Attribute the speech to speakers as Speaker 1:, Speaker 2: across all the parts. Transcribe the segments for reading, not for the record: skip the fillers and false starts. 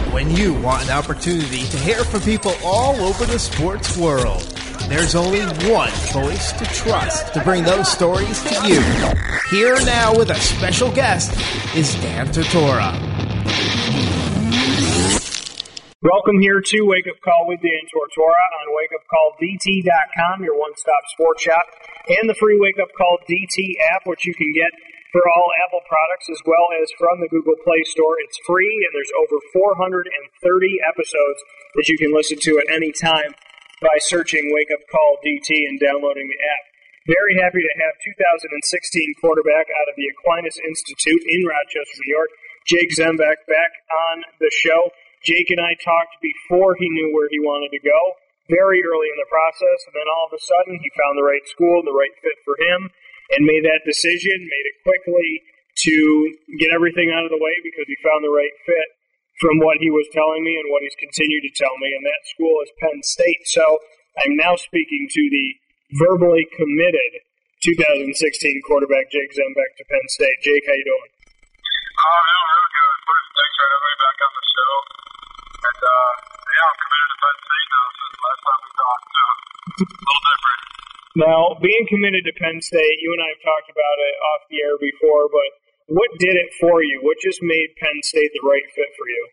Speaker 1: When you want an opportunity to hear from people all over the sports world, there's only one voice to trust to bring those stories to you. Here now with a special guest is Dan Tortora.
Speaker 2: Welcome here to Wake Up Call with Dan Tortora on WakeUpCallDT.com, your one-stop sports shop, and the free Wake Up Call DT app, which you can get for all Apple products as well as from the Google Play Store. It's free, and there's over 430 episodes that you can listen to at any time by searching Wake Up Call DT and downloading the app. Very happy to have 2016 quarterback out of the Aquinas Institute in Rochester, New York, Jake Zembeck, back on the show. Jake and I talked before he knew where he wanted to go, very early in the process, and then all of a sudden he found the right school, the right fit for him, and made that decision, made it quickly to get everything out of the way because he found the right fit from what he was telling me and what he's continued to tell me, and that school is Penn State. So I'm now speaking to the verbally committed 2016 quarterback Jake Zembeck to Penn State. Jake, how you doing?
Speaker 3: Doing really good. First, thanks for having me back on the show. And, I'm committed to Penn State now since the last time we talked, so it's a little different.
Speaker 2: Now, being committed to Penn State, you and I have talked about it off the air before, but what did it for you? What just made Penn State the right fit for you?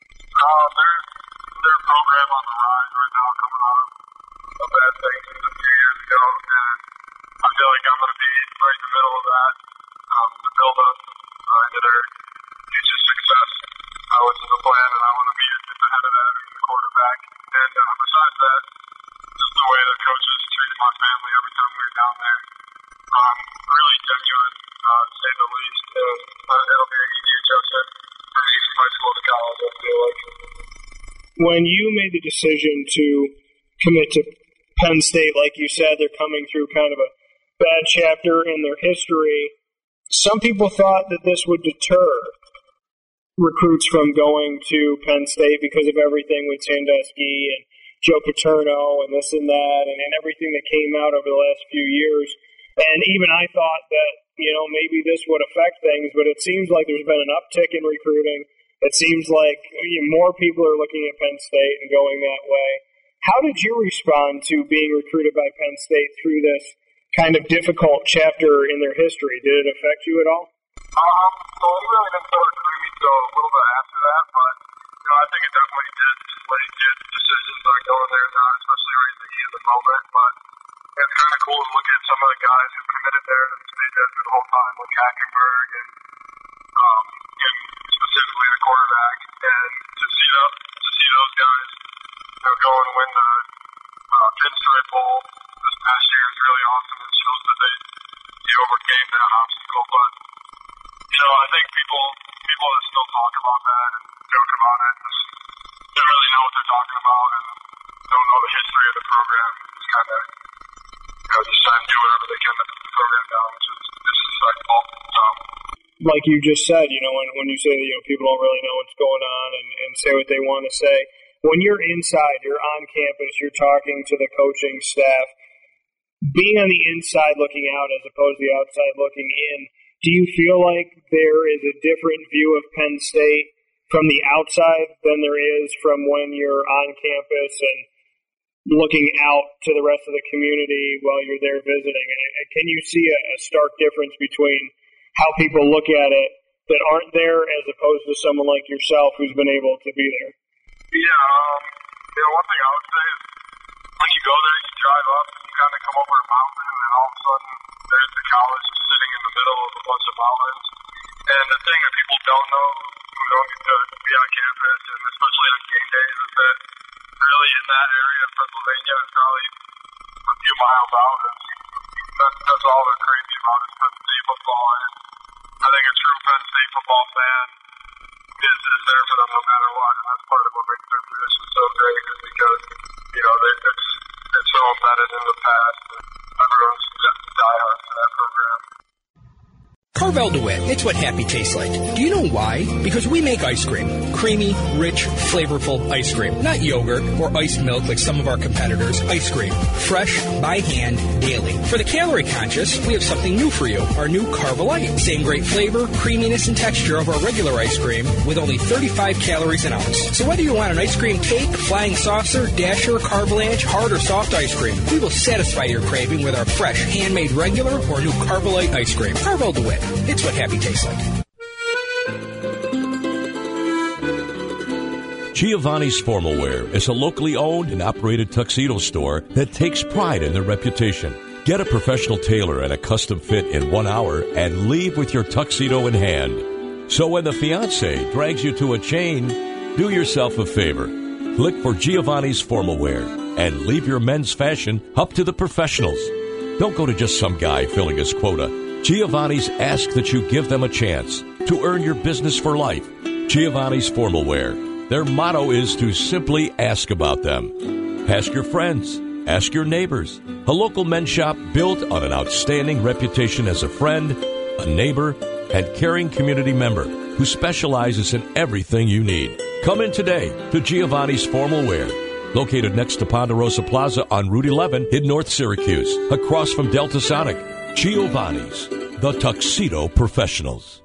Speaker 3: Their program on the rise right now, coming out of bad things a few years ago, and I feel like I'm going to be right in the middle of that, the build-up into their future success, which is the plan, and I want to be just ahead of that, being the quarterback. And besides that, just the way the coaches treated my family every time we were down there. Really genuine, to say the least. It'll be an easy adjustment for me from high school to college, I feel like.
Speaker 2: When you made the decision to commit to Penn State, like you said, they're coming through kind of a bad chapter in their history. Some people thought that this would deter recruits from going to Penn State because of everything with Sandusky and Joe Paterno and this and that and everything that came out over the last few years. And even I thought that, maybe this would affect things, but it seems like there's been an uptick in recruiting. It seems like more people are looking at Penn State and going that way. How did you respond to being recruited by Penn State through this kind of difficult chapter in their history? Did it affect you at all?
Speaker 3: So he really didn't start recruiting me until a little bit after that, but I think it definitely did sway good decisions on going there and not, especially right in the heat of the moment. But it's kind of cool to look at some of the guys who committed there and stayed there through the whole time, like Hackenberg and specifically the quarterback, and to see those guys go and win the Pinstripe Bowl this past year is really awesome and shows that they overcame that obstacle. But I think people that still talk about that and joke about it just don't really know what they're talking about and don't know the history of the program and just kind of just try and do whatever they can to put the program down, which is disrespectful.
Speaker 2: Like you just said, when you say that people don't really know what's going on and say what they want to say, when you're inside, you're on campus, you're talking to the coaching staff, being on the inside looking out as opposed to the outside looking in, do you feel like there is a different view of Penn State from the outside than there is from when you're on campus and looking out to the rest of the community while you're there visiting? Can you see a stark difference between how people look at it that aren't there as opposed to someone like yourself who's been able to be there?
Speaker 3: Yeah, one thing I would say is when you go there, you drive up and you kind of come over a mountain, and then all of a sudden there's the college just sitting in the middle of a bunch of mountains. And the thing that people don't know who don't get to be on campus, and especially on game days, is that really in that area of Pennsylvania, it's probably a few miles out. That's all they're crazy about is Penn State football. And I think a true Penn State football fan is there for them no matter what, and that's part of what makes their tradition so great, is because it's so embedded in the past, and everyone's diehard to that program.
Speaker 4: Carvel DeWitt, it's what happy tastes like. Do you know why? Because we make ice cream. Creamy, rich, flavorful ice cream. Not yogurt or iced milk like some of our competitors. Ice cream. Fresh, by hand, daily. For the calorie conscious, we have something new for you. Our new Carvelite. Same great flavor, creaminess, and texture of our regular ice cream with only 35 calories an ounce. So whether you want an ice cream cake, flying saucer, dasher, carvalanche, hard or soft ice cream, we will satisfy your craving with our fresh, handmade regular or new Carvelite ice cream. Carvel DeWitt. It's what happy tastes like.
Speaker 5: Giovanni's Formal Wear is a locally owned and operated tuxedo store that takes pride in their reputation. Get a professional tailor and a custom fit in 1 hour and leave with your tuxedo in hand. So when the fiancé drags you to a chain, do yourself a favor. Look for Giovanni's Formal Wear and leave your men's fashion up to the professionals. Don't go to just some guy filling his quota. Giovanni's asks that you give them a chance to earn your business for life. Giovanni's Formal Wear. Their motto is to simply ask about them. Ask your friends. Ask your neighbors. A local men's shop built on an outstanding reputation as a friend, a neighbor, and caring community member who specializes in everything you need. Come in today to Giovanni's Formal Wear, located next to Ponderosa Plaza on Route 11 in North Syracuse, across from Delta Sonic. Giovanni's, the Tuxedo Professionals.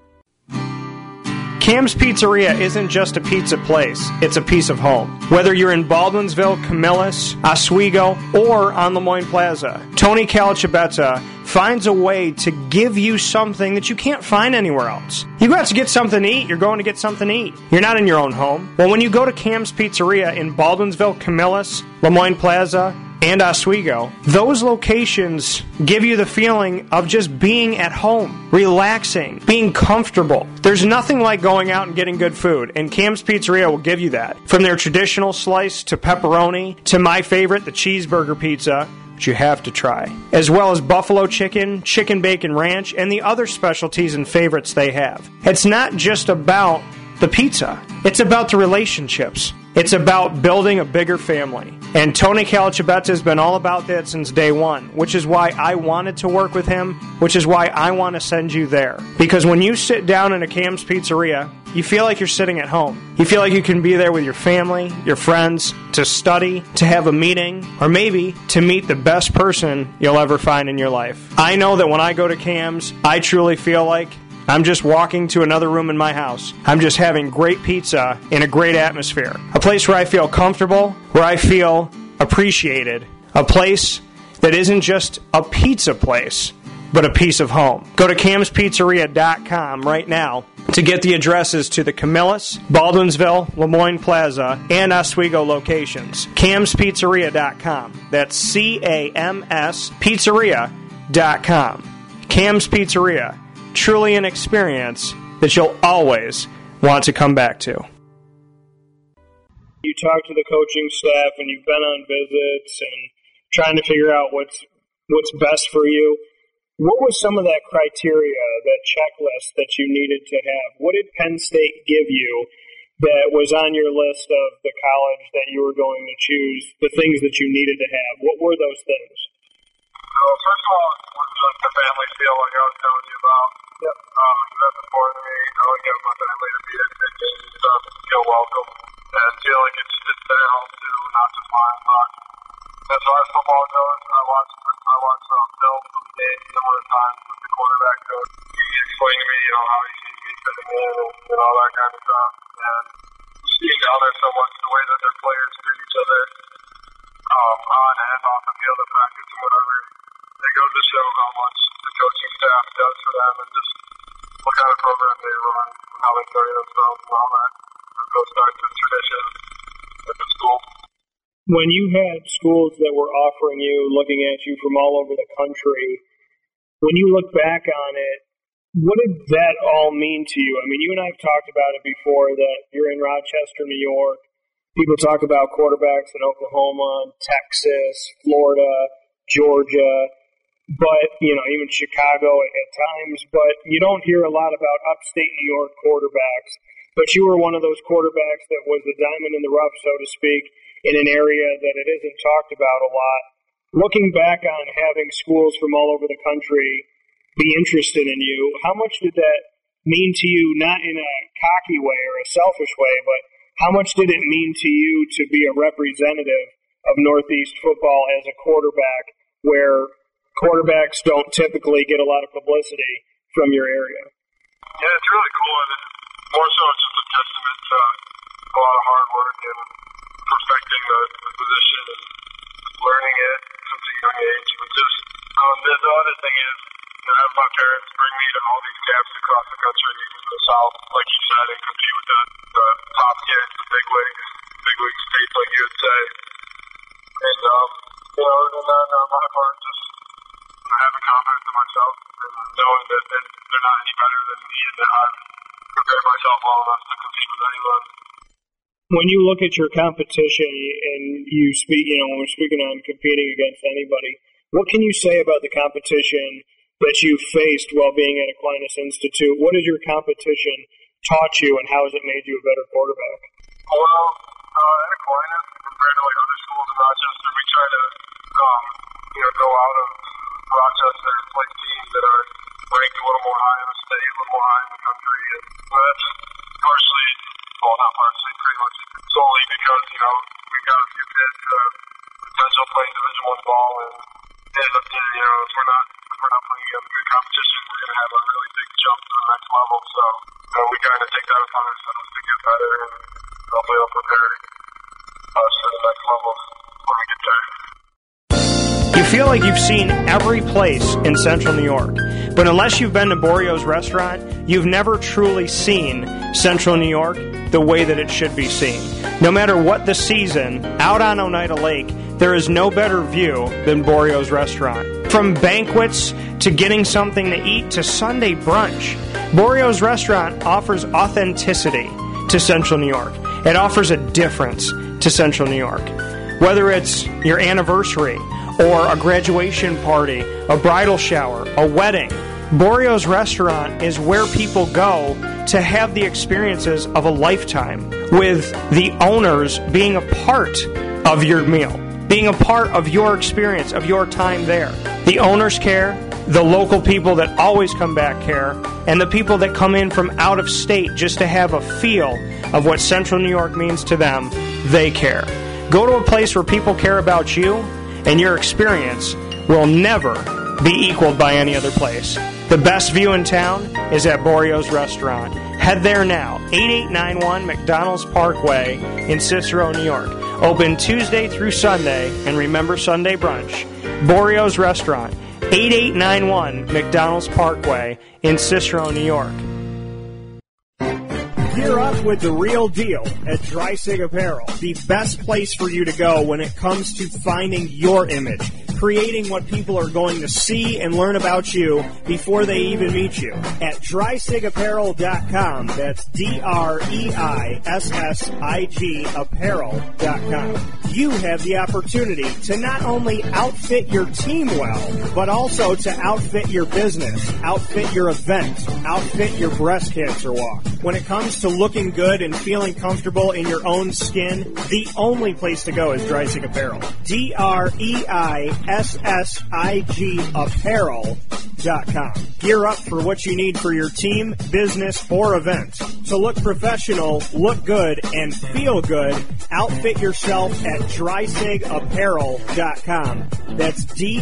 Speaker 2: Cam's Pizzeria isn't just a pizza place, it's a piece of home. Whether you're in Baldwinsville, Camillus, Oswego, or on Lemoyne Plaza, Tony Calacibetta finds a way to give you something that you can't find anywhere else. You go out to get something to eat, you're going to get something to eat. You're not in your own home. Well, when you go to Cam's Pizzeria in Baldwinsville, Camillus, Lemoyne Plaza, and Oswego, those locations give you the feeling of just being at home, relaxing, being comfortable. There's nothing like going out and getting good food, and Cam's Pizzeria will give you that. From their traditional slice to pepperoni to my favorite, the cheeseburger pizza, which you have to try, as well as buffalo chicken, chicken bacon ranch, and the other specialties and favorites they have. It's not just about the pizza. It's about the relationships. It's about building a bigger family. And Tony Calacibetta has been all about that since day one, which is why I wanted to work with him, which is why I want to send you there. Because when you sit down in a Cam's Pizzeria, you feel like you're sitting at home. You feel like you can be there with your family, your friends, to study, to have a meeting, or maybe to meet the best person you'll ever find in your life. I know that when I go to Cam's, I truly feel like I'm just walking to another room in my house. I'm just having great pizza in a great atmosphere. A place where I feel comfortable, where I feel appreciated. A place that isn't just a pizza place, but a piece of home. Go to camspizzeria.com right now to get the addresses to the Camillus, Baldwinsville, Lemoyne Plaza, and Oswego locations. camspizzeria.com. That's CAMS Pizzeria.com. Cam's Pizzeria. Truly an experience that you'll always want to come back to. You talk to the coaching staff and you've been on visits and trying to figure out what's best for you. What was some of that criteria, that checklist that you needed to have? What did Penn State give you that was on your list of the college that you were going to choose, the things that you needed to have? What were those things?
Speaker 3: Well, first of all, it was just the family feel like I was telling you about. Yep. That's important to me. I like having my family to be at games and stuff, feel welcome, and feel like it's their home too, not just mine. But as far as football goes, I watched film from the game a number of times with the quarterback coach. He explained to me, how he sees me fitting in and all that kind of stuff. And just being down there so much, the way that their players treat each other on and off the field at practice and whatever, it goes to show how much the coaching staff does for them and just what kind of program they run and how they carry themselves and all that. It goes back to tradition at the school.
Speaker 2: When you had schools that were offering you, looking at you from all over the country, when you look back on it, what did that all mean to you? I mean, you and I have talked about it before, that you're in Rochester, New York. People talk about quarterbacks in Oklahoma, Texas, Florida, Georgia, but, even Chicago at times. But you don't hear a lot about upstate New York quarterbacks. But you were one of those quarterbacks that was the diamond in the rough, so to speak, in an area that it isn't talked about a lot. Looking back on having schools from all over the country be interested in you. How much did that mean to you, not in a cocky way or a selfish way, but how much did it mean to you to be a representative of Northeast football as a quarterback, where quarterbacks don't typically get a lot of publicity from your area?
Speaker 3: Yeah, it's really cool, and more so it's just a testament to a lot of hard work and perfecting the position and learning it since a young age. But just the other thing is, have my parents bring me to all these camps across the country, even in the South, like you said, and compete with the top kids, the big league states, like you would say. And, and then my part, just having confidence in myself and knowing that they're not any better than me and that I've prepared myself well enough to compete with anyone.
Speaker 2: When you look at your competition and you speak, when we're speaking on competing against anybody, what can you say about the competition that you faced while being at Aquinas Institute? What has your competition taught you, and how has it made you a better quarterback?
Speaker 3: Well, at Aquinas, compared to like other schools in Rochester, we try to go out of Rochester and play teams that are ranked a little more high in the state, a little more high in the country, and that's pretty much solely because we've got a few kids who have potential playing Division I ball, and if we're not playing against good competition, we're going to have a really big jump to the next level. So we kind of take that upon ourselves to get better, and hopefully it'll prepare us for the next level when we get there.
Speaker 2: You feel like you've seen every place in Central New York, but unless you've been to Borio's restaurant, you've never truly seen Central New York the way that it should be seen. No matter what the season, out on Oneida Lake, there is no better view than Borio's restaurant. From banquets to getting something to eat to Sunday brunch, Borio's restaurant offers authenticity to Central New York. It offers a difference to Central New York. Whether it's your anniversary or a graduation party, a bridal shower, a wedding, Borio's restaurant is where people go to have the experiences of a lifetime, with the owners being a part of your meal, being a part of your experience, of your time there. The owners care, the local people that always come back care, and the people that come in from out of state just to have a feel of what Central New York means to them, they care. Go to a place where people care about you, and your experience will never be equaled by any other place. The best view in town is at Borio's Restaurant. Head there now, 8891 McDonald's Parkway in Cicero, New York. Open Tuesday through Sunday, and remember Sunday brunch. Borio's Restaurant, 8891 McDonald's Parkway in Cicero, New York. Gear up with the real deal at Dreisig Apparel, the best place for you to go when it comes to finding your image, creating what people are going to see and learn about you before they even meet you. At DreisigApparel.com, that's DREISSIG apparel.com. You have the opportunity to not only outfit your team well, but also to outfit your business, outfit your event, outfit your breast cancer walk. When it comes to looking good and feeling comfortable in your own skin, the only place to go is Dreisig Apparel. DREISSIG apparel.com. Gear up for what you need for your team, business, or event. To look professional, look good, and feel good, outfit yourself at DreisigApparel.com. That's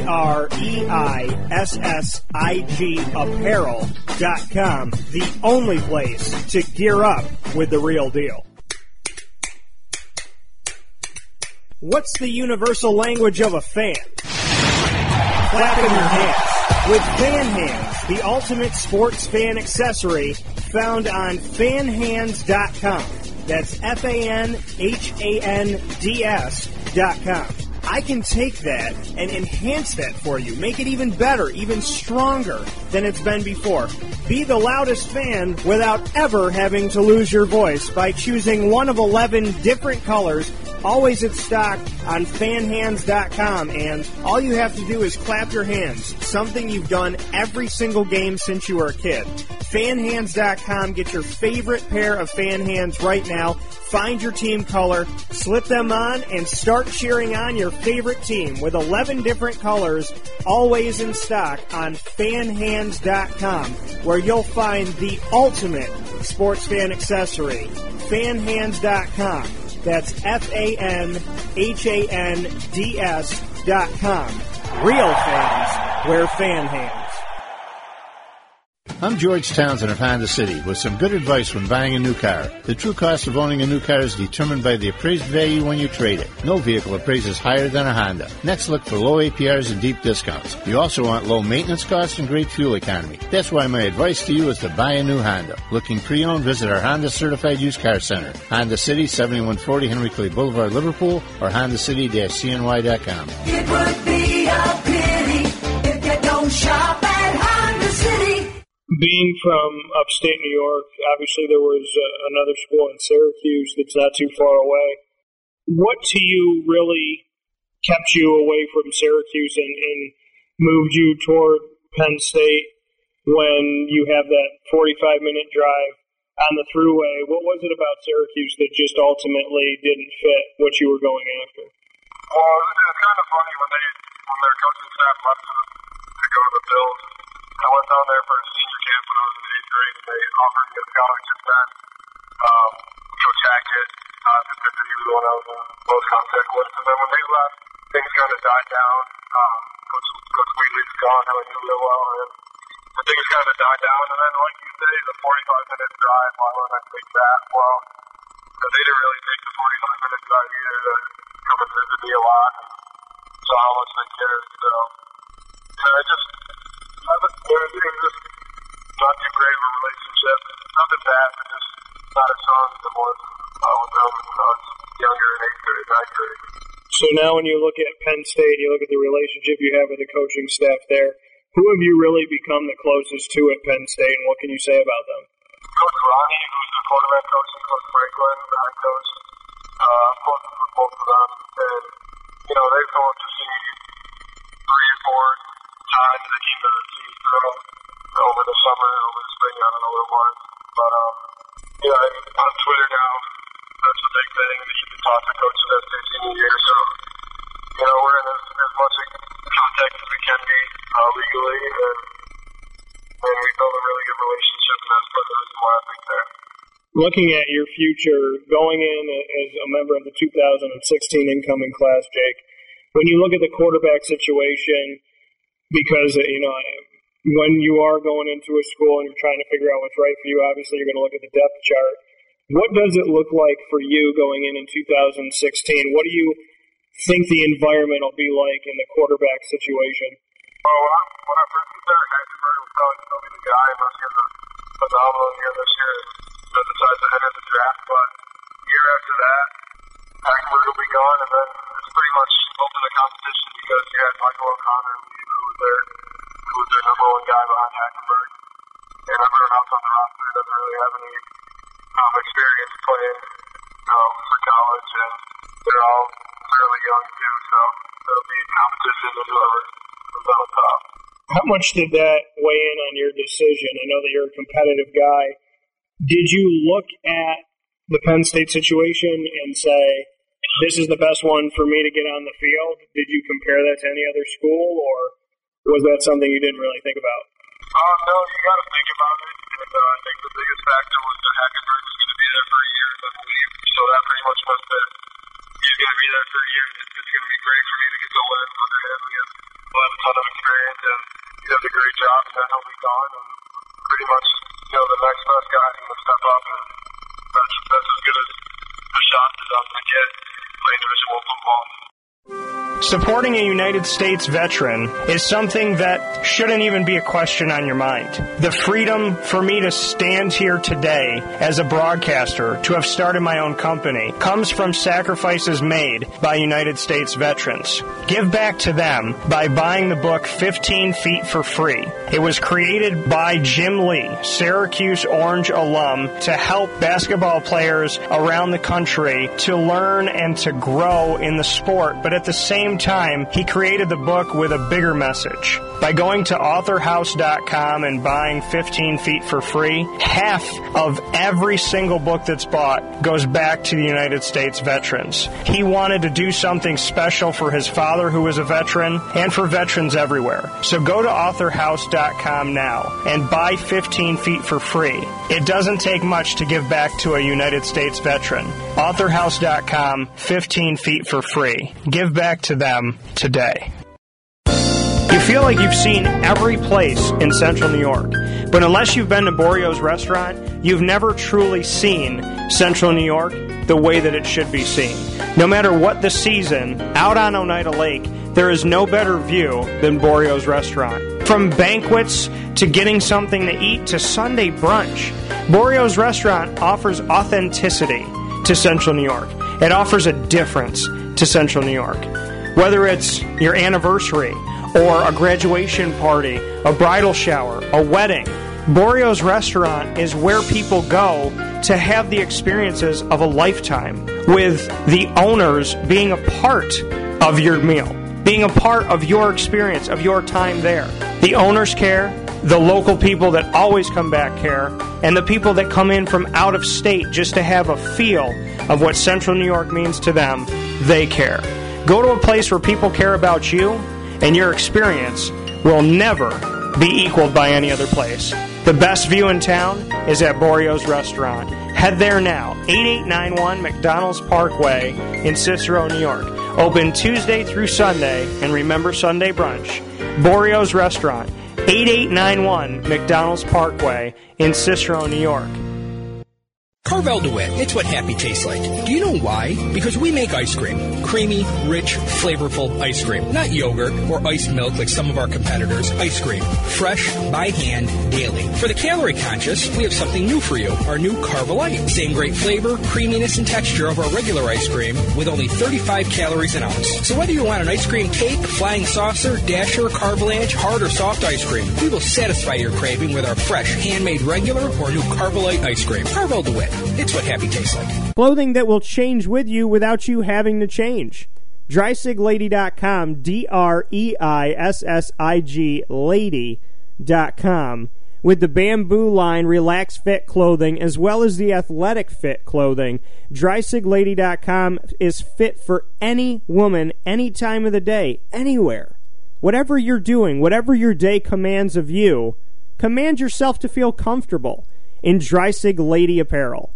Speaker 2: DREISSIG apparel.com. The only place to gear up with the real deal. What's the universal language of a fan? Clapping your hands. With Fan Hands, the ultimate sports fan accessory, found on fanhands.com. That's FANHANDS.com. I can take that and enhance that for you, make it even better, even stronger than it's been before. Be the loudest fan without ever having to lose your voice by choosing one of 11 different colors, always in stock on fanhands.com, and all you have to do is clap your hands, something you've done every single game since you were a kid. Fanhands.com, get your favorite pair of fan hands right now Find your team color, slip them on, and start cheering on your favorite team with 11 different colors, always in stock on fanhands.com, where you'll find the ultimate sports fan accessory. Fanhands.com. That's FANHANDS.com. Real fans wear fan hands.
Speaker 6: I'm George Townsend of Honda City with some good advice when buying a new car. The true cost of owning a new car is determined by the appraised value when you trade it. No vehicle appraises higher than a Honda. Next, look for low APRs and deep discounts. You also want low maintenance costs and great fuel economy. That's why my advice to you is to buy a new Honda. Looking pre-owned, visit our Honda Certified Used Car Center. Honda City, 7140 Henry Clay Boulevard, Liverpool, or HondaCity-CNY.com.
Speaker 7: It would be a pity if you don't shop at Honda City.
Speaker 2: Being from upstate New York, obviously there was another school in Syracuse that's not too far away. What to you really kept you away from Syracuse and moved you toward Penn State when you have that 45-minute drive on the thruway? What was it about Syracuse that just ultimately didn't fit what you were going after?
Speaker 3: Well, it's kind of funny when their coaching staff left to go to the Bills. I went down there for a senior camp when I was in 8th grade, and they offered me a scholarship then. Coach Hackett, he was the one I was in close contact with. And then when they left, things kind of died down. Coach Wheatley's gone, who I knew real well, and things kind of died down. And then, like you say, the 45-minute drive, why wouldn't I take that? Well, they didn't really take the 45-minute drive either to come and visit me a lot and saw how much they cared. So, it was just not too great of a relationship. Nothing bad, but just not as strong as it was with them when I was younger in 8th grade, 9th grade.
Speaker 2: So now when you look at Penn State, you look at the relationship you have with the coaching staff there, who have you really become the closest to at Penn State, and what can you say about them?
Speaker 3: Coach Ronnie, who's the quarterback coach, and Coach Franklin, the head coach. I'm closest with both of them. And, they've come up to see me 3 or 4 times. They came to see me through over the summer, over the spring, I don't know what it was. But, on Twitter now, that's the big thing, that you can talk to coaches as their senior year. So, we're in as much contact as we can be legally, and we build a really good relationship, and that's part of the reason why I think there.
Speaker 2: Looking at your future, going in as a member of the 2016 incoming class, Jake, when you look at the quarterback situation, because, when you are going into a school and you're trying to figure out what's right for you, obviously you're going to look at the depth chart. What does it look like for you going in 2016? What do you think the environment will be like in the quarterback situation?
Speaker 3: Well, when I first got there, Hackenberg will probably still be the guy unless he has a phenomenal year this year and decides to enter the draft. But year after that, Hackenberg will be gone, and then it's pretty much open to competition because you had Michael O'Connor leave, who was their number one guy behind Hackenberg, and everyone else on the roster doesn't really have any experience playing for college, and they're all fairly young too, so it'll be competition with whoever comes on top.
Speaker 2: How much did that weigh in on your decision? I know that you're a competitive guy. Did you look at the Penn State situation and say, this is the best one for me to get on the field? Did you compare that to any other school, or was that something you didn't really think about?
Speaker 3: No, you got to think about it, and I think the biggest factor was that Hackenberg was going to be there for a year and then leave, so that pretty much meant that he's going to be there for a year, and it's going to be great for me to get to learn under him. He'll have a ton of experience, and he does a great job, and then he'll be gone, and pretty much, the next best guy is going to step up, and that's as good as a shot as I'm going to get playing Division I football.
Speaker 8: Supporting a United States veteran is something that shouldn't even be a question on your mind. The freedom for me to stand here today as a broadcaster, to have started my own company, comes from sacrifices made by United States veterans. Give back to them by buying the book 15 Feet for free. It was created by Jim Lee, Syracuse Orange alum, to help basketball players around the country to learn and to grow in the sport, but at the same same time, he created the book with a bigger message. By going to authorhouse.com and buying 15 Feet for free, half of every single book that's bought goes back to the United States veterans. He wanted to do something special for his father, who was a veteran, and for veterans everywhere. So go to authorhouse.com now and buy 15 Feet for free. It doesn't take much to give back to a United States veteran. authorhouse.com, 15 Feet for free. Give back to them today. You feel like you've seen every place in Central New York, but unless you've been to Borio's restaurant, you've never truly seen Central New York the way that it should be seen. No matter what the season, out on Oneida Lake, there is no better view than Borio's restaurant. From banquets to getting something to eat to Sunday brunch, Borio's restaurant offers authenticity to Central New York. It offers a difference to Central New York. Whether it's your anniversary or a graduation party, a bridal shower, a wedding, Borio's restaurant is where people go to have the experiences of a lifetime, with the owners being a part of your meal, being a part of your experience, of your time there. The owners care, the local people that always come back care, and the people that come in from out of state just to have a feel of what Central New York means to them, they care. Go to a place where people care about you, and your experience will never be equaled by any other place. The best view in town is at Borio's Restaurant. Head there now, 8891 McDonald's Parkway in Cicero, New York. Open Tuesday through Sunday, and remember Sunday brunch. Borio's Restaurant, 8891 McDonald's Parkway in Cicero, New York.
Speaker 4: Carvel DeWitt, it's what happy tastes like. Do you know why? Because we make ice cream. Creamy, rich, flavorful ice cream. Not yogurt or iced milk like some of our competitors. Ice cream. Fresh, by hand, daily. For the calorie conscious, we have something new for you. Our new Carvelite. Same great flavor, creaminess, and texture of our regular ice cream with only 35 calories an ounce. So whether you want an ice cream cake, flying saucer, dasher, carvalanche, hard or soft ice cream, we will satisfy your craving with our fresh, handmade regular or new Carvelite ice cream. Carvel DeWitt. It's what happy tastes like.
Speaker 9: Clothing that will change with you without you having to change. DrySigLady.com, DREISSIG Lady.com. With the Bamboo line Relax Fit clothing as well as the Athletic Fit clothing, DrySigLady.com is fit for any woman, any time of the day, anywhere. Whatever you're doing, whatever your day commands of you, command yourself to feel comfortable in Drysig Lady apparel.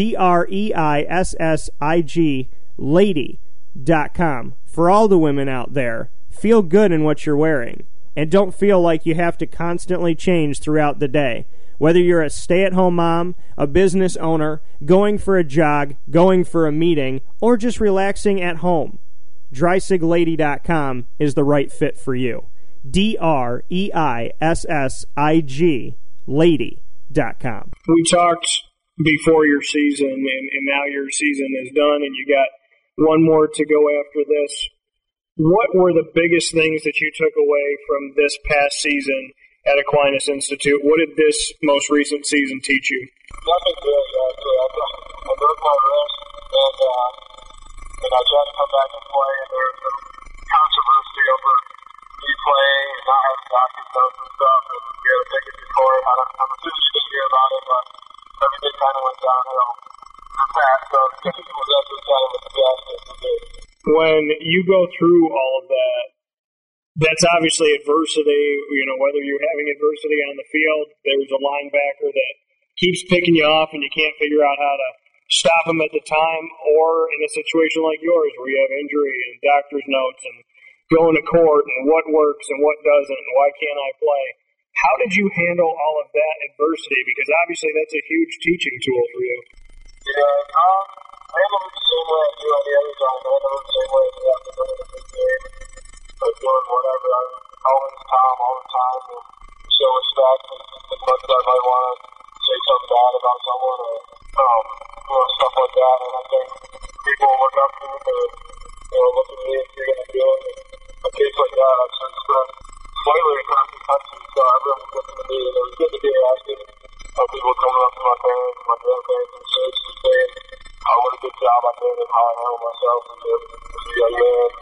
Speaker 9: DREISSIG Lady.com. For all the women out there, feel good in what you're wearing, and don't feel like you have to constantly change throughout the day. Whether you're a stay-at-home mom, a business owner, going for a jog, going for a meeting, or just relaxing at home, DrySigLady.com is the right fit for you. DREISSIG Lady.com.
Speaker 2: We talked before your season, and now your season is done, and you got one more to go after this. What were the biggest things that you took away from this past season at Aquinas Institute? What did this most recent season teach you?
Speaker 3: Nothing good, actually. I broke my wrist, and I tried to come back and play, and there was some controversy over me playing and not having doctor's notes and stuff, and we had to take it to court. I'm assuming you didn't hear about it, but everything kind of went downhill from that, so it was actually kind of a disaster to do.
Speaker 2: When you go through all of that, that's obviously adversity. You know, whether you're having adversity on the field, there's a linebacker that keeps picking you off and you can't figure out how to stop him at the time, or in a situation like yours where you have injury and doctor's notes and going to court and what works and what doesn't and why can't I play. How did you handle all of that adversity? Because obviously that's a huge teaching tool for you.
Speaker 3: Yeah, I handle it the same way I do any other time. I handle it the same way as you have to win a big game or doing whatever. I'm always calm all the time and show respect as much as I might want to say something bad about someone or stuff like that. And I think people will look up to me or look at me if you're going to do it. In a case like that, I've since been slightly across the country, so everyone's looking to me. And it was good to be asking people coming up to my parents, my grandparents, and church and saying what a good job I did and how I handled myself as a young man.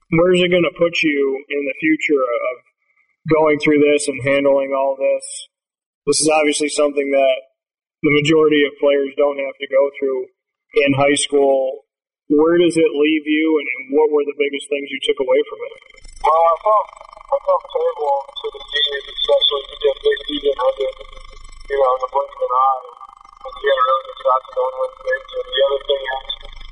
Speaker 2: Where's it going to put you in the future of going through this and handling all this? This is obviously something that the majority of players don't have to go through in high school. Where does it leave you, and what were the biggest things you took away from it?
Speaker 3: Well, I felt terrible to the seniors, especially because they season ended, in the blink of an eye, and we had a really good shot to go and win states. And the other thing is,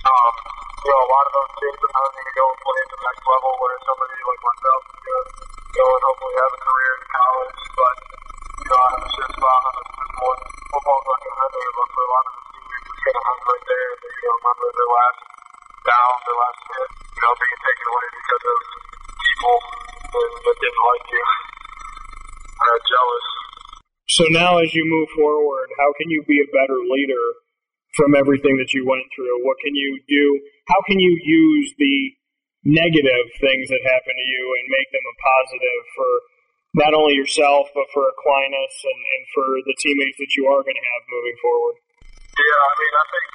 Speaker 3: a lot of those kids are not going to go and play at the next level, where somebody like myself is going to go and hopefully have a career in college. But, I'm a shit spot on this one. Football's not going to end there, but for a lot of the seniors, it's going to hang right there. And they're going to remember their last down, their last hit, being taken away because of people that didn't like you. Jealous.
Speaker 2: So now as you move forward, how can you be a better leader from everything that you went through? What can you do? How can you use the negative things that happen to you and make them a positive for not only yourself, but for Aquinas and for the teammates that you are going to have moving forward?
Speaker 3: Yeah, I think,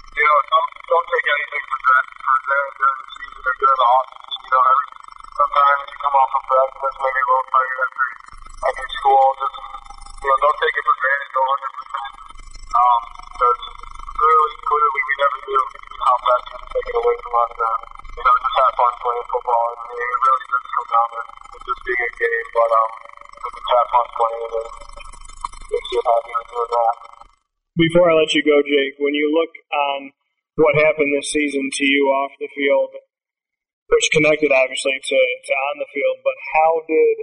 Speaker 3: don't take anything for granted during the season or during the offseason. Sometimes you come off of practice, maybe a little tired after school. Just, don't take it for granted. Go 100%. Because clearly we never knew how fast you can take it away from us. Just have fun playing football. And it really does come down to just being a game. But just have fun playing and makes you happier doing that.
Speaker 2: Before I let you go, Jake, when you look on what happened this season to you off the field, which connected obviously to on the field, but how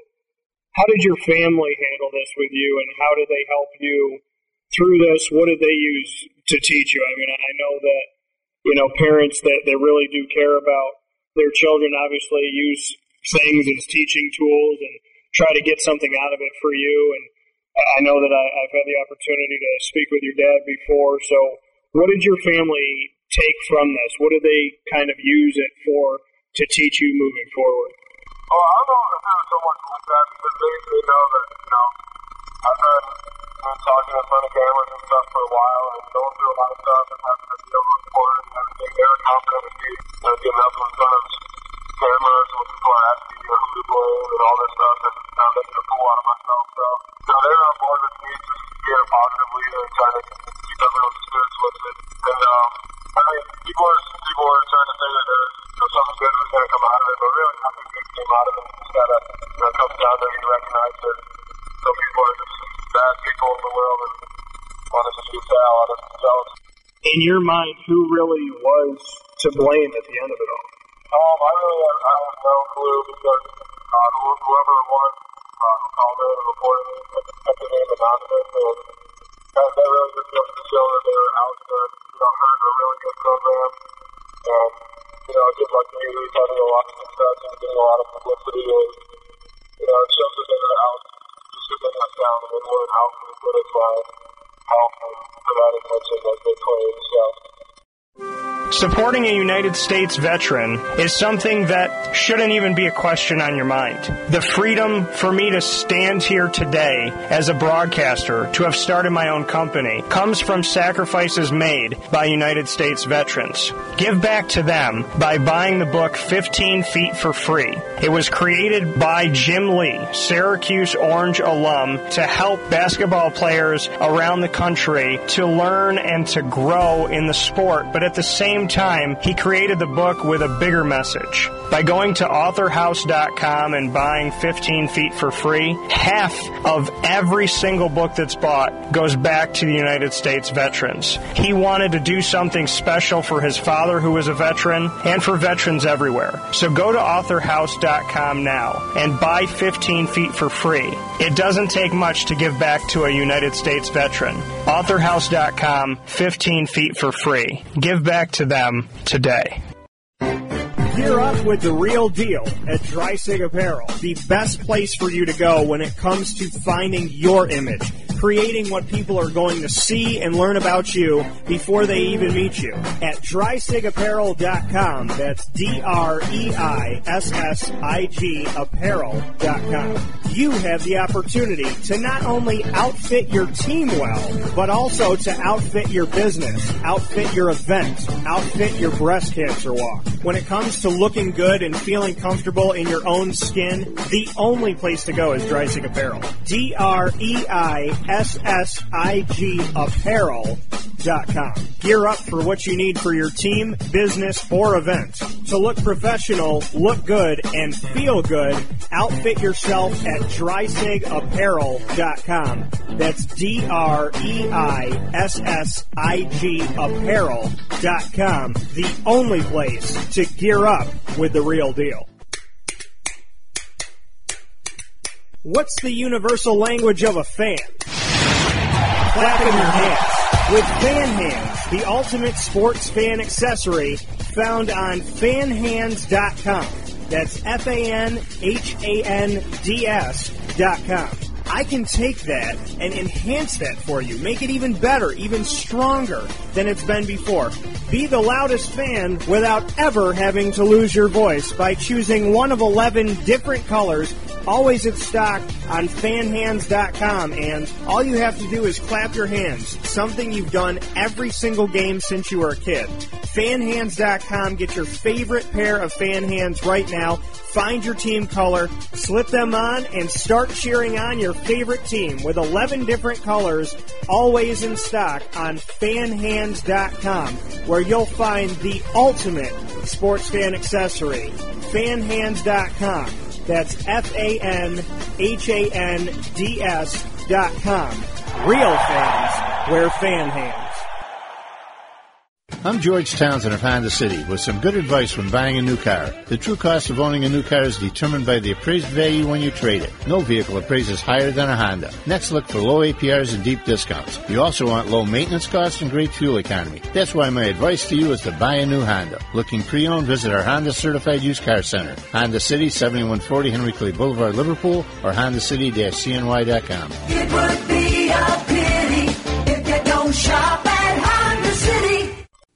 Speaker 2: did your family handle this with you, and how did they help you through this? What did they use to teach you? I mean, I know that, parents that really do care about their children obviously use things as teaching tools and try to get something out of it for you. And I know that I've had the opportunity to speak with your dad before. So what did your family take from this? What did they kind of use it for to teach you moving forward?
Speaker 3: Well, I don't know if there was so much like that, because they know that, I've been talking in front of cameras and stuff for a while and going through a lot of stuff and having to deal with reporters and everything. They were confident in me, getting up in front of cameras when people are asking me who to blame and all this stuff, and making a fool out of myself. So they were on board with me just being a positive leader and trying to keep everyone's spirits lifted. And people are trying to say that there's something good that's going to come out of it, but really nothing good came out of it. You just gotta come down there and you recognize that some people are just bad people in the world and want to just get out of themselves.
Speaker 2: In your mind, who really was to blame at the end of it all?
Speaker 3: I have no clue, because whoever it was who called in and reported me kept the name anonymous, and that really just goes to show that they were out to hurt a really good program. And just like me, he was having a lot of success and getting a lot of publicity, and it shows that they were out just to bring us down, and they weren't out for the good of my health and providing attention like they claim. So
Speaker 8: Supporting a United States veteran is something that shouldn't even be a question on your mind. The freedom for me to stand here today as a broadcaster, to have started my own company, comes from sacrifices made by United States veterans. Give back to them by buying the book 15 Feet for free. It was created by Jim Lee, Syracuse Orange alum, to help basketball players around the country to learn and to grow in the sport, but at the same time, he created the book with a bigger message. By going to authorhouse.com and buying 15 Feet for free, half of every single book that's bought goes back to the United States veterans. He wanted to do something special for his father, who was a veteran, and for veterans everywhere. So go to authorhouse.com now and buy 15 Feet for free. It doesn't take much to give back to a United States veteran. authorhouse.com, 15 Feet for free. Give back to them today.
Speaker 9: Gear up with the real deal at Dreisig Apparel, the best place for you to go when it comes to finding your image. creating what people are going to see and learn about you before they even meet you. At DreisigApparel.com, that's DREISSIG apparel.com. You have the opportunity to not only outfit your team well, but also to outfit your business, outfit your event, outfit your breast cancer walk. When it comes to looking good and feeling comfortable in your own skin, the only place to go is Dreisig Apparel. DREISSIG apparel.com. Gear up for what you need for your team, business, or event. To look professional, look good, and feel good, outfit yourself at DreisigApparel.com. That's DREISSIG apparel.com. The only place to gear up with the real deal. What's the universal language of a fan? Clapping your hands. With Fan Hands, the ultimate sports fan accessory found on fanhands.com. That's FANHANDS.com. I can take that and enhance that for you, make it even better, even stronger than it's been before. Be the loudest fan without ever having to lose your voice by choosing one of 11 different colors, always in stock on fanhands.com, and all you have to do is clap your hands, something you've done every single game since you were a kid. Fanhands.com, get your favorite pair of fan hands right now. Find your team color, slip them on, and start cheering on your favorite team with 11 different colors, always in stock on fanhands.com, where you'll find the ultimate sports fan accessory. Fanhands.com. That's FANHANDS.com. Real fans wear fan hands.
Speaker 6: I'm George Townsend of Honda City with some good advice when buying a new car. The true cost of owning a new car is determined by the appraised value when you trade it. No vehicle appraises higher than a Honda. Next, look for low APRs and deep discounts. You also want low maintenance costs and great fuel economy. That's why my advice to you is to buy a new Honda. Looking pre-owned, visit our Honda Certified Used Car Center. Honda City, 7140 Henry Clay Boulevard, Liverpool, or HondaCity-CNY.com.
Speaker 7: It would be a pity if you don't shop at Honda City.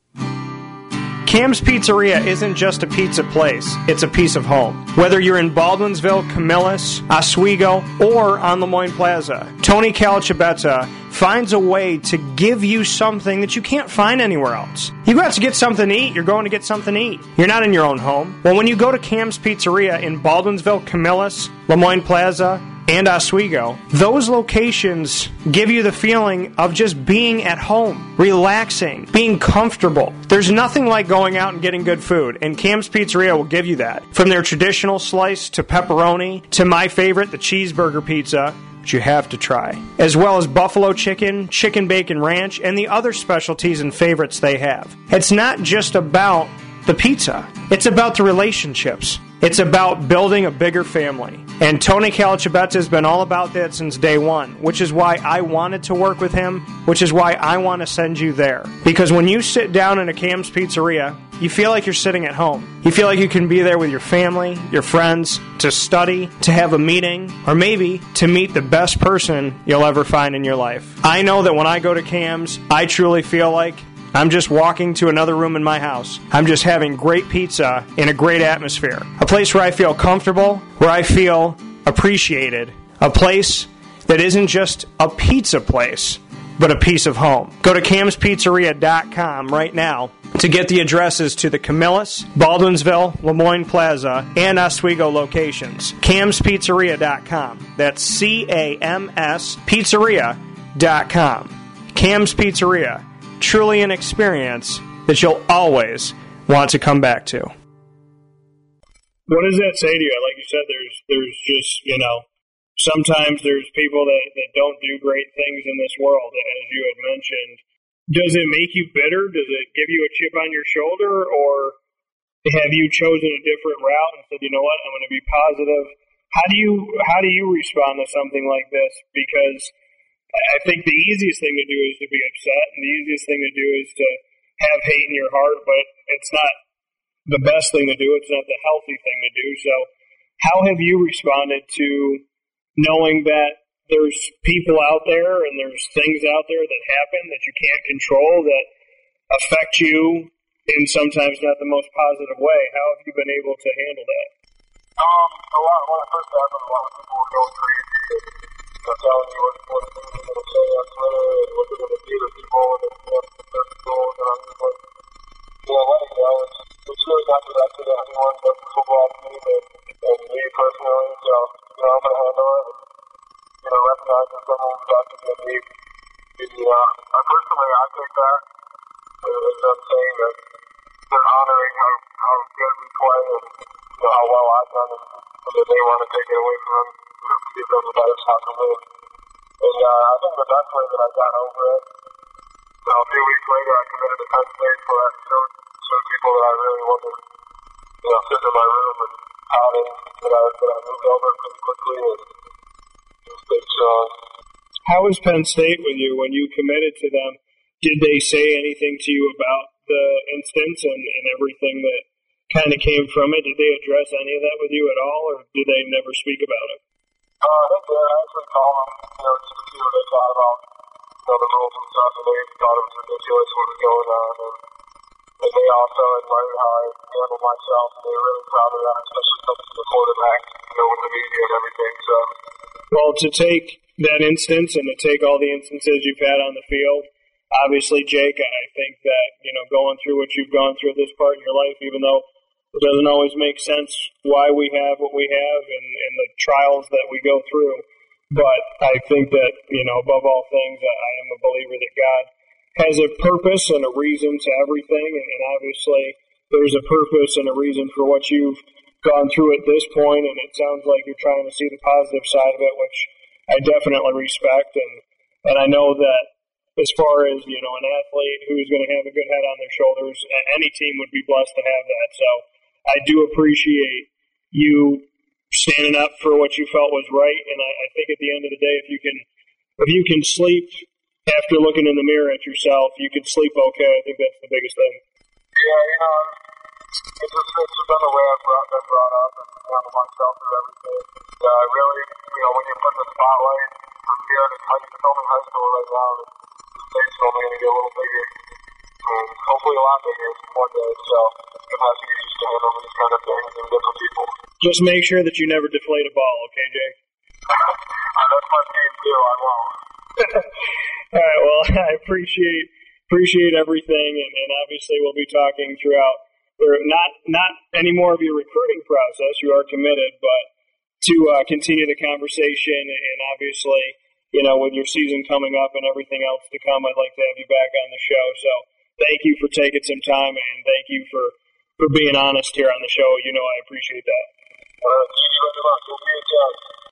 Speaker 8: Cam's Pizzeria isn't just a pizza place, it's a piece of home. Whether you're in Baldwinsville, Camillus, Oswego, or on Lemoyne Plaza, Tony Calacibetta finds a way to give you something that you can't find anywhere else. You go out to get something to eat, you're going to get something to eat. You're not in your own home. Well, when you go to Cam's Pizzeria in Baldwinsville, Camillus, Lemoyne Plaza, and Oswego, those locations give you the feeling of just being at home, relaxing, being comfortable. There's nothing like going out and getting good food, and Cam's Pizzeria will give you that. From their traditional slice to pepperoni to my favorite, the cheeseburger pizza, which you have to try, as well as buffalo chicken, chicken bacon ranch, and the other specialties and favorites they have. It's not just about the pizza. It's about the relationships. It's about building a bigger family. And Tony Calacibetta has been all about that since day one, which is why I wanted to work with him, which is why I want to send you there. Because when you sit down in a Cam's Pizzeria, you feel like you're sitting at home. You feel like you can be there with your family, your friends, to study, to have a meeting, or maybe to meet the best person you'll ever find in your life. I know that when I go to Cam's, I truly feel like I'm just walking to another room in my house. I'm just having great pizza in a great atmosphere. A place where I feel comfortable, where I feel appreciated. A place that isn't just a pizza place, but a piece of home. Go to camspizzeria.com right now to get the addresses to the Camillus, Baldwinsville, Lemoyne Plaza, and Oswego locations. camspizzeria.com. That's CAMS Pizzeria.com. Cam's Pizzeria. Truly an experience that you'll always want to come back to.
Speaker 2: What does that say to you? Like you said, there's just, sometimes there's people that don't do great things in this world, as you had mentioned. Does it make you bitter? Does it give you a chip on your shoulder? Or have you chosen a different route and said, you know what, I'm going to be positive? How do you respond to something like this? Because I think the easiest thing to do is to be upset, and the easiest thing to do is to have hate in your heart, but it's not the best thing to do. It's not the healthy thing to do. So how have you responded to knowing that there's people out there and there's things out there that happen that you can't control that affect you in sometimes not the most positive way. How have you been able to handle that?
Speaker 3: When it first happened, a lot of people were going crazy. Telling you what things are going to say on Twitter and what they're going to do to people and their goals. And I'm just like, let it go. It's really not directed at anyone but the football team and me personally. So, I'm going to handle it and, recognize that someone was about to get me. Personally, I take that as them saying that they're honoring how good we play and how well I've done and that they want to take it away from them. Give them the better shot to win. And I think the best way that I got over it, a few weeks later, I committed to Penn State where I showed people that I really wasn't, sitting in my room and pouting, that I moved over pretty quickly and stayed strong.
Speaker 2: How was Penn State with you when you committed to them? Did they say anything to you about the instance and everything that kind of came from it? Did they address any of that with you at all, or did they never speak about it?
Speaker 3: They did. I actually called them, just to see what they thought about, the rules and stuff, and they thought it was ridiculous what was going on, and they also admired how I handled myself, and they were really proud of that, especially coming from the quarterback, with the media and everything, so.
Speaker 2: Well, to take that instance and to take all the instances you've had on the field, obviously, Jake, I think that, going through what you've gone through at this part in your life, even though it doesn't always make sense why we have what we have and the trials that we go through. But I think that, above all things, I am a believer that God has a purpose and a reason to everything. And obviously, there's a purpose and a reason for what you've gone through at this point. And it sounds like you're trying to see the positive side of it, which I definitely respect. And I know that as far as, an athlete who's going to have a good head on their shoulders, any team would be blessed to have that. So I do appreciate you standing up for what you felt was right, and I think at the end of the day, if you can sleep after looking in the mirror at yourself, you can sleep okay. I think that's the biggest thing.
Speaker 3: Yeah, it's just been the way I've been brought up and handled myself through everything. Really, when you're put in the spotlight from here to it's only high school right now, the state's only going to get a little bigger, and hopefully a lot bigger one day. So it's going to have to get used to handling these kind of things and different people.
Speaker 2: Just make sure that you never deflate a ball, okay, Jake?
Speaker 3: That's my team too. I won't.
Speaker 2: All right. Well, I appreciate everything, and obviously we'll be talking throughout. Not any more of your recruiting process. You are committed, but to continue the conversation, and obviously, with your season coming up and everything else to come, I'd like to have you back on the show. So thank you for taking some time, and thank you for being honest here on the show. I appreciate that.
Speaker 3: Thank you very much. We'll be in touch.